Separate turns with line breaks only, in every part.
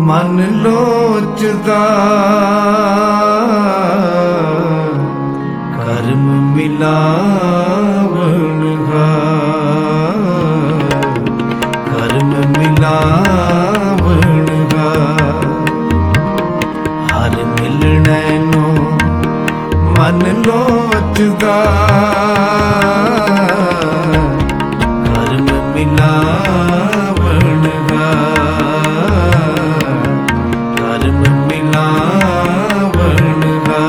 ਮਨ ਲੋਚਦਾ ਕਰਮ ਮਿਲਾਵਣਗਾ, ਕਰਮ ਮਿਲਾਵਣਗਾ। ਹਰ ਮਿਲਣੇ ਨੂੰ ਮਨ ਲੋਚਦਾ ਕਰਮ ਮਿਲਾਵਣਗਾ, ਕਰਮ ਮਿਲਾਵਣਗਾ।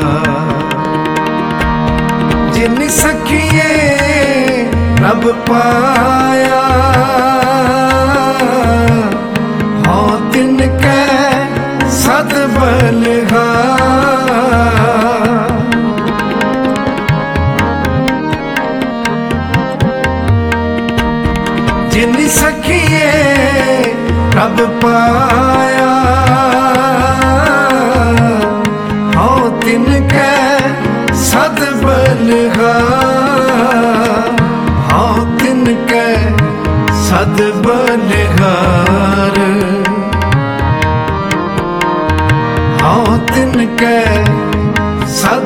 ਜਿਨ ਸਖੀਏ ਰੱਬ ਪਾਇਆ ਹਉ ਤਿਨ ਕੈ ਸਦ ਬਲਗਾ। ਜਿਨ ਸਖੀਏ ਰੱਬ ਪਾਇਆ ਹਉ ਤਿਨ ਕੈ ਸਦ ਬਲਗਾ, ਹਉ ਤਿਨ ਕੈ ਸਦ ਬਲਗਾਰ, ਹਉ ਤਿਨ ਕੈ ਸਦ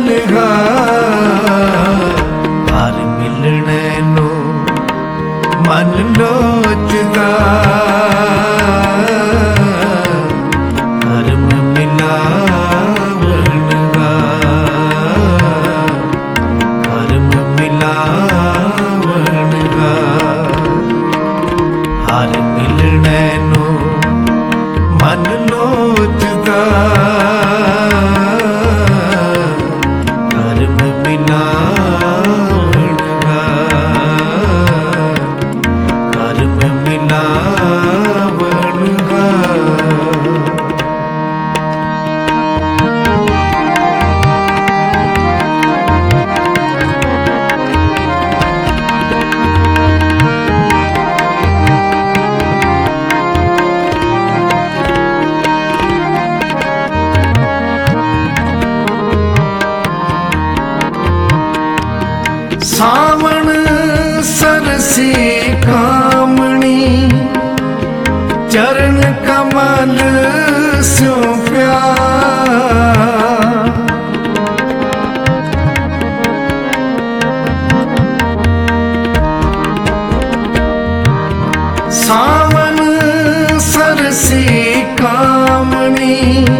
ਬਲਗਾਰ। ਹਰ ਮਿਲਣੇ ਨੂੰ ਮਨ ਲੋਚਦਾ ਕਰਮ ਮਿਲਾਵਣਗਾ, ਕਰਮ ਮਿਲਾਵਣਗਾ। ਹਰ ਮਿਲਣੇ ਨੂੰ ਮਨ ਲੋਚਦਾ ਕਰਮ ਮਿਲਾਵਣਗਾ, ਕਰਮ ਮਿਲਾਵਣਗਾ। ਸਾਵਣ ਸਰਸੀ ਕਾਮਣੀ ਚਰਨ ਕਮਲ ਸਿਉ ਪਿਆਰ। ਸਾਵਣ ਸਰਸੀ ਕਾਮਣੀ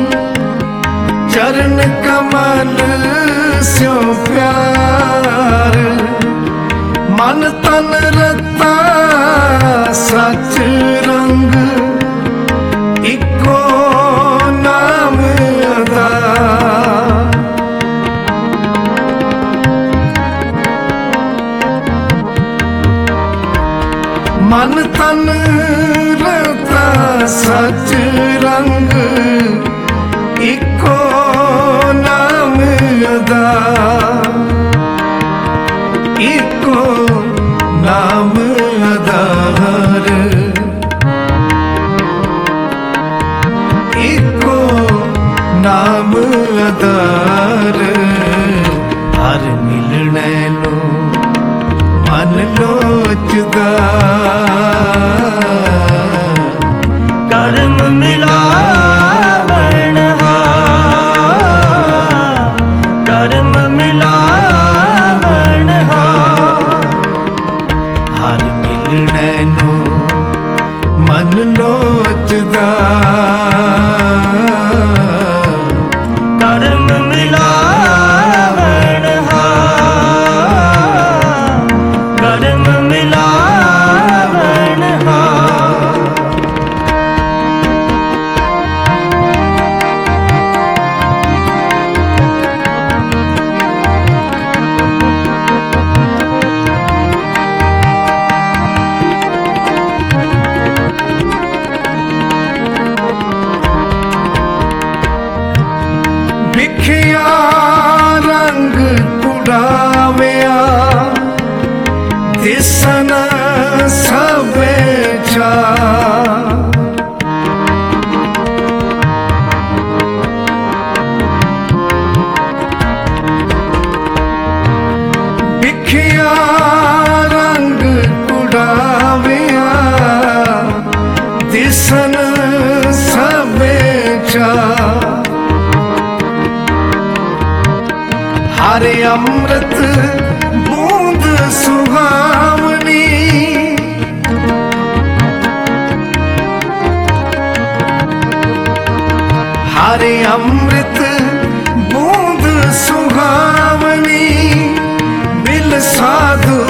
ਚਰਨ ਕਮਲ ਸਿਉ ਪਿਆਰ। ਮਨ ਤਨ ਰਤਾ ਸਚ ਰੰਗ ਇੱਕੋ ਨਾਮ ਆਧਾਰ। ਮਨ ਤਨ ਰਤਾ ਸਚ ਰੰਗ ਇੱਕੋ ਨਾਮ ਆਧਾਰ, ਇੱਕੋ ਨਾਮ ਆਧਾਰ, ਇੱਕੋ ਨਾਮ ਆਧਾਰ। ਹਰ ਮਿਲਣੇ ਨੂੰ ਮਨ ਲੋਚਦਾ ਕਰਮ ਮਿਲਾਵਣਗਾ, ਕਰਮ ਮਿਲਾਵਣਗਾ। ਹਰ ਮਿਲਣੇ ਨੂੰ ਮਨ ਲੋਚਦਾ ਕਰਮ ਮਿਲਾਵਣਗਾ, ਕਰਮ ਮਿਲਾਵਣਗਾ। ਵਿਖਿਆ ਰੰਗ ਕੁੜਾਵਿਆ ਦਿਸਨ ਸਭੇ ਚਾ। ਵਿਖਿਆ ਰੰਗ ਕੁੜਾਵਿਆ ਦਿਸਨ ਸਭੇ ਹਰੇ ਅੰਮ੍ਰਿਤ ਬੂੰਦ ਸੁਹਾਵਨੀ, ਹਰੇ ਅੰਮ੍ਰਿਤ ਬੂੰਦ ਸੁਹਾਵਨੀ, ਬਿਲ ਸਾਧੂ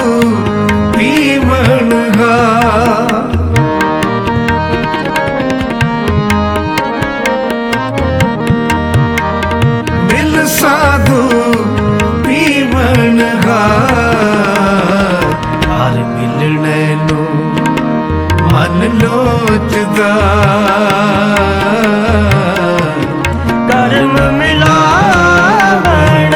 ਪੀਵਨਗਾ। ਬਿਲ ਸਾਧੂ ਪੀਵਨਗਾ, ਹਰ ਮਿਲਣੇ ਨੂੰ ਮਨ ਲੋਚਦਾ, ਕਰਮ ਮਿਲਾਵਣ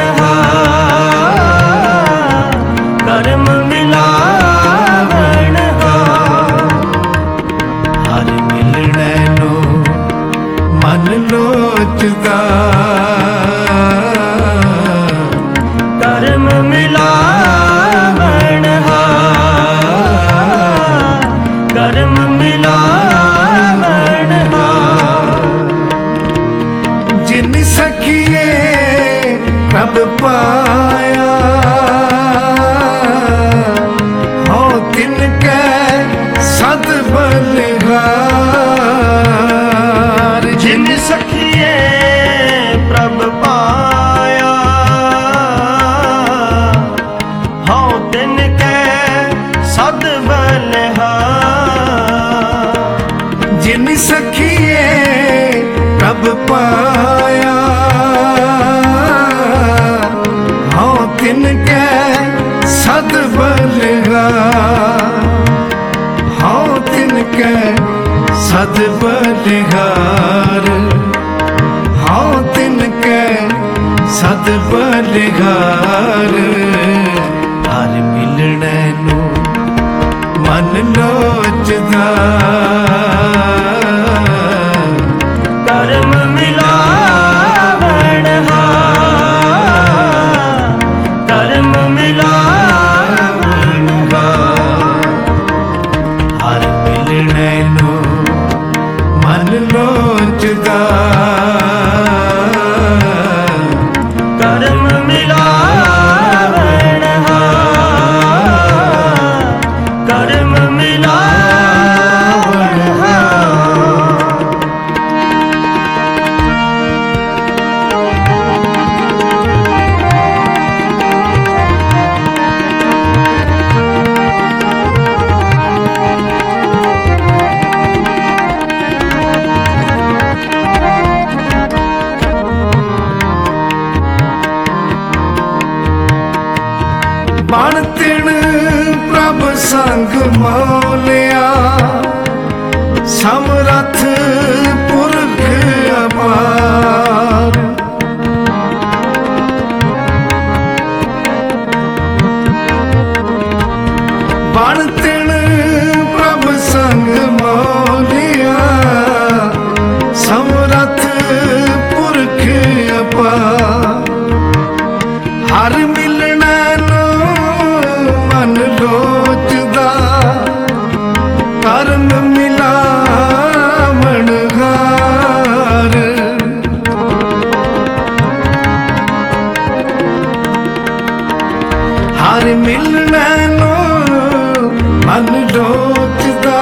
ਹਾਰ, ਕਰਮ ਮਿਲਾਵਣ ਹਾਰ, ਹਰ ਮਿਲਣੇ ਨੂੰ ਮਨ ਲੋਚਦਾ, ਕਰਮ ਮਿਲਾਵਣ ਹਾਰ, ਕਰਮ ਮਿਲਾਵਣ ਹਾਰ। ਜਿਨ ਸਖੀਏ ਪ੍ਰਭ ਪਾਇਆ, ਹੋ ਤਿਨ ਕੈ ਸਦ ਬਲਿਹਾਰ।
ਜਿਨ ਸਖੀਏ ਪ੍ਰਭ ਪਾਇਆ, ਹਉ ਤਿਨ ਕੈ ਸਦ ਬਲਿਹਾਰ।
ਜਿਨ ਸਖੀਏ ਪ੍ਰਭ ਪਾਇਆ, ਹਉ ਤਿਨ ਕੈ ਸਦ ਬਲਿਹਾਰ, ਹਉ ਤਿਨ ਕੈ ਸਦ ਬਲਿਹਾਰ, ਹਉ ਤਿਨ ਕੈ ਸਦ ਬਲਿਹਾਰ। ਹਰ ਮਿਲਣੇ ਨੂੰ ਮਨ ਲੋਚਦਾ,
ਕਰਮ ਮਿਲਾਵਣ ਹਾਰ, ਕਰਮ ਮਿਲਾਵਣ ਹਾਰ।
ਹਰ ਮਿਲਣੇ ਨੂੰ ਮਨ ਲੋਚਦਾ,
ਕਰਮ ਮਿਲਾਵਣ ਹਾਰ, ਕਰਮ ਮਿਲਾਵਣ ਹਾਰ।
ਬਣ ਤਿਣ ਪ੍ਰਭ ਸੰਗ ਮੌਲਿਆ, ਸਮਰੱਥ ਪੁਰਖ ਅਪਾਰ। ਬਣ ਤਿਣ ਪ੍ਰਭ ਸੰਗ ਮੌਲਿਆ, ਸਮਰੱਥ ਪੁਰਖ ਅਪਾਰ। ਹਰ ਮਿਲਣਾ ਨੂੰ ਮਨ ਲੋਚਦਾ, ਕਰਮ ਮਿਲਾਵਣ ਹਾਰ। ਹਰ ਮਿਲਣਾ ਨੂੰ ਮਨ ਲੋਚਦਾ,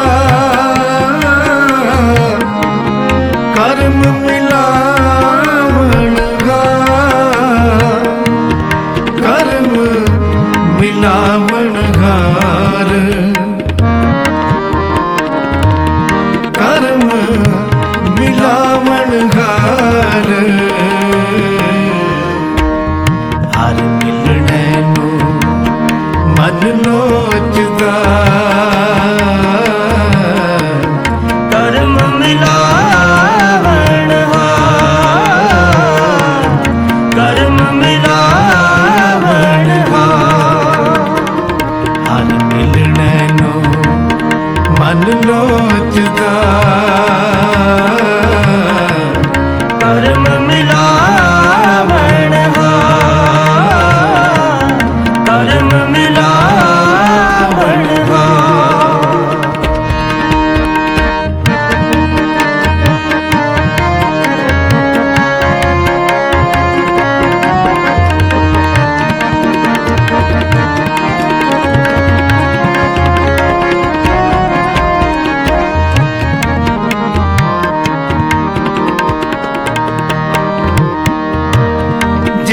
ਕਰਮ ਮਿਲਾਵਣ ਹਾਰ, ਕਰਮ ਮਿਲਾਵਣ ਹਾਰ, ਕਰਮ ਮਿਲਾਵਣ ਹਾਰ। ਹਰ ਮਿਲਣੇ ਨੂੰ ਮਨ ਲੋਚਦਾ,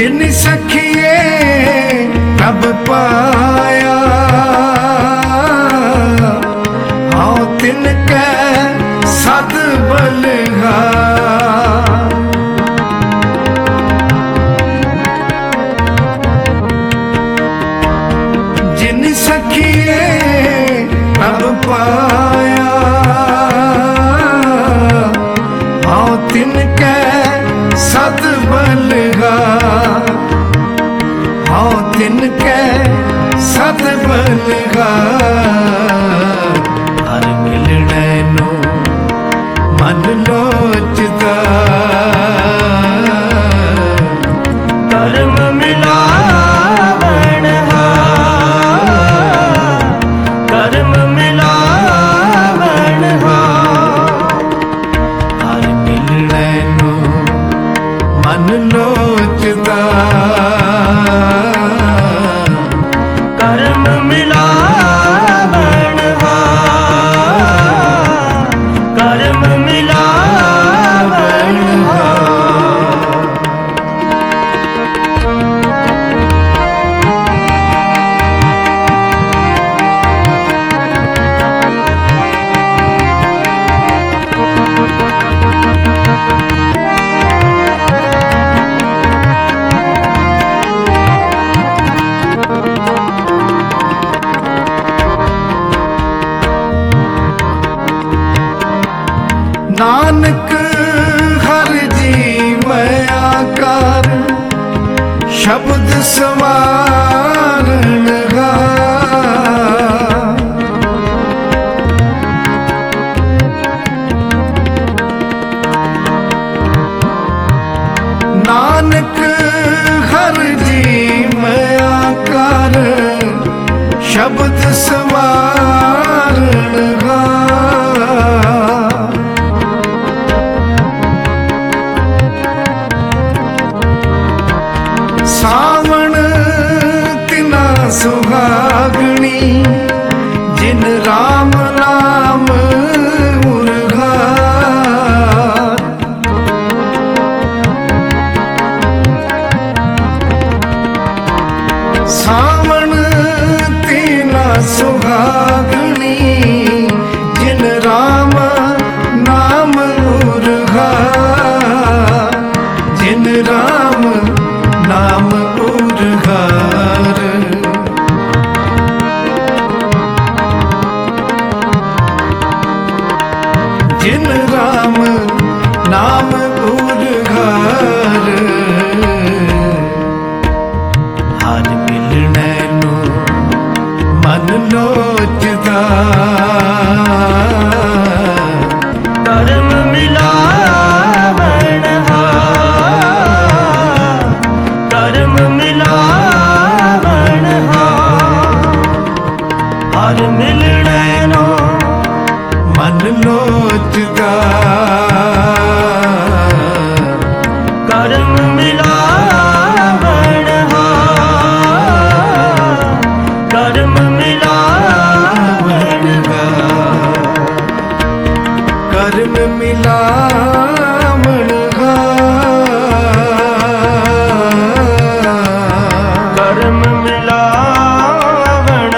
जिन सखिए प्रभ पाया हाँ तिनकै सद बलिहार। जिन सखिए प्रभ पाया हाँ तिनकै सद बलिहार। हाँ तिनकै सद बलिहार। हर मिलने नो मन लोचदा
कर्म मिलावण हार, कर्म मिलावण हार।
हर मिलने नो मन लोचदा
कर्म मिलावण हार, कर्म मिलावण हार।
नानक हर जी मया कर शब्द सवारण हार। नानक हर जी मया कर शब्द सवारण हार। सावण तिना सुहागणी जिन राम नाम उरगार। सावण तिना सुहागणी जिन राम नाम उरगार। जिन राम नाम उरगार। जिन राम नाम उरगार। हर मिलने नो मन लोचदा
कर्म मिलावण हार, कर्म मिलावण हार। हर मिलने नो
मन लोचदा
कर्म मिलावण हार, कर्म मिलावण हार।
कर्म मिलावण हार।
कर्म मिलावण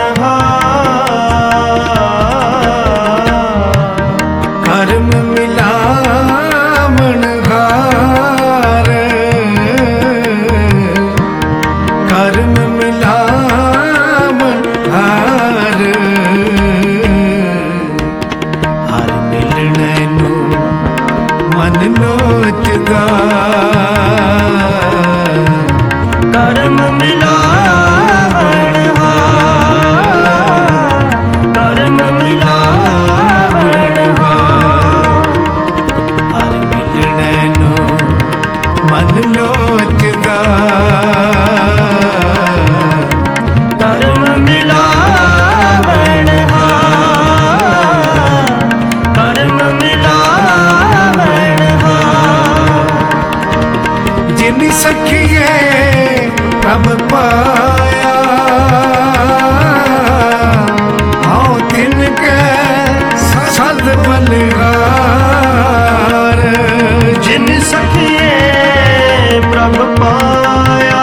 हार,
कर्म मिलावण हार। कर्म मिलावण हार। हर मिलने नो मन लोचदा
कर्म मिलावण हार, कर्म मिलावण हार।
हर मिलने नो मन लोचदा
कर्म मिलावण हार, कर्म मिलावण हार।
जिन सखिए प्रभ पाया हाँ तिनकै सद बलिहार।
जिन सखिए प्रभ पाया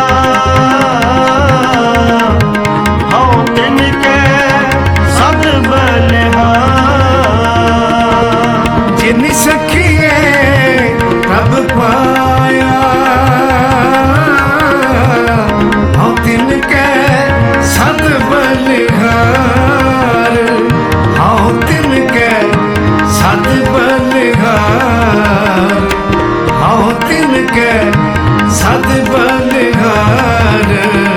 ਨਿਹਾਰ